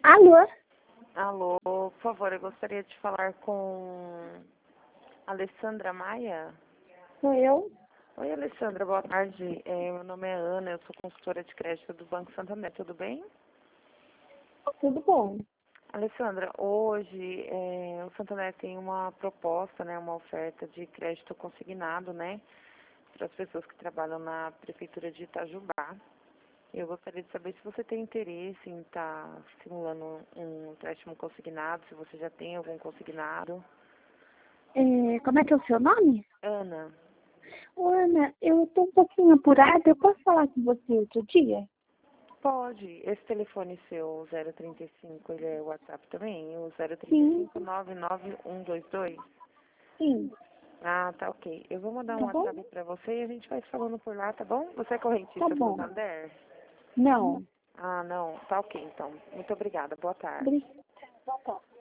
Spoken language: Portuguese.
Alô? Alô, por favor, eu gostaria de falar com Alessandra Maia. Sou eu? Oi, Alessandra, boa tarde. Meu nome é Ana, eu sou consultora de crédito do Banco Santander, tudo bem? Tudo bom. Alessandra, hoje o Santander tem uma proposta, né, uma oferta de crédito consignado, né, para as pessoas que trabalham na Prefeitura de Itajubá. Eu gostaria de saber se você tem interesse em estar simulando um empréstimo consignado, se você já tem algum consignado. Como é que é o seu nome? Ana. Ô, Ana, eu tô um pouquinho apurada. Eu posso falar com você outro dia? Pode. Esse telefone seu, 035, ele é WhatsApp também? O Sim, 035 99122? sim. Ah, tá ok. Eu vou mandar um Tá bom? WhatsApp pra você e a gente vai falando por lá, tá bom? Você é Tá correntista bom. Santander? Não. Ah, não. Tá ok, então. Muito obrigada. Boa tarde. Obrigada.